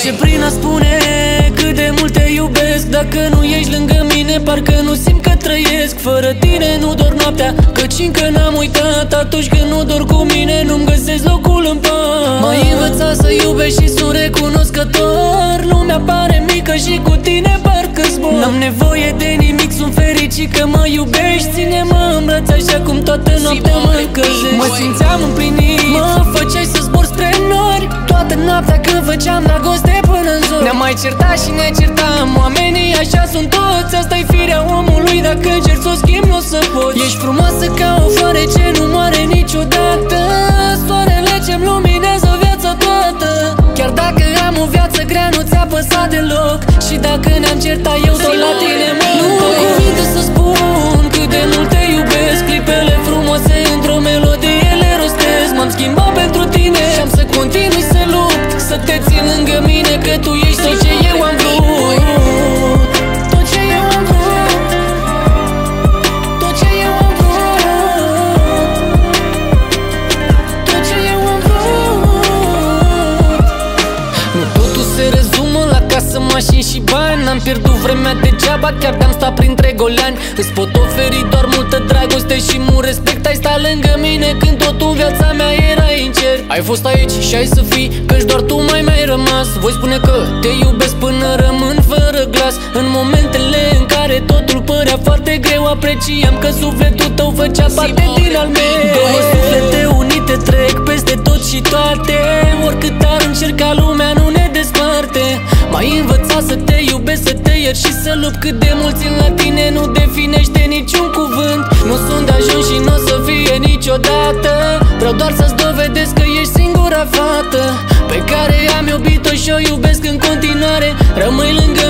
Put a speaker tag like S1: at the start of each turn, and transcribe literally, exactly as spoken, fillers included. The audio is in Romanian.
S1: Trece prin a spune cât de mult te iubesc. Dacă nu ești lângă mine, parcă nu simt că trăiesc. Fără tine nu dorm noaptea, căci încă n-am uitat. Atunci când nu dorm cu mine, nu-mi găsesc locul în pat. M-ai învățat să iubești și sunt recunoscător. Lumea pare mică și cu tine parcă zbor. N-am nevoie de nimic, sunt fericit că mă iubești. Ține-mă în brațe așa cum toată noaptea mă încălzești. Mă simțeam împlinit, mă făceai să zbor spre nori. Toată noaptea când făceam dragoste până în zor. Ne-am mai certat și ne certam, oamenii așa sunt toți. Asta-i firea omului, dacă încerci să o schimbi nu o să poți. Ești frumoasă ca o floare ce nu moare niciodată. Soarele ce-mi luminează viața toată. Chiar dacă am o viață grea, nu ți-a păsat deloc. Și dacă ne-am certat, eu tot la tine mă întorc. Nu am cuvinte să spun cât de mult te iubesc. Clipele frumoase într-o melodie le rostesc. M-am schimbat pentru tine și am să continui să lupt, să te țin lângă mine, că tu ești tot ce eu am vrut. Tot ce eu am vrut. Tot ce eu am vrut. Tot ce eu am vrut. Nu totul se rezumă la casă, mașini și bani. N-am pierdut vremea degeaba, chiar de-am stat printre goleani. Îți pot oferi doar multă dragoste și mult respect. Ai stat lângă mine când totul viața mea era incert. Ai fost aici și ai să fii, căci doar tu mai mai rămas. Voi spune că te iubesc până rămân fără glas. În momentele în care totul părea foarte greu, apreciam că sufletul tău făcea parte din al meu. Două suflete unite trec peste tot și toate. Oricât ar încerca lumea nu ne desparte. M-ai învățat să te iubesc, să te iert și să lupt. Cât de mult țin la tine nu definește niciun cuvânt. Nu sunt de ajuns și nu o să fie niciodată. Vreau doar să-ți dovedesc că ești singura fată pe care am iubit-o și o iubesc în continuare. Rămâi lângă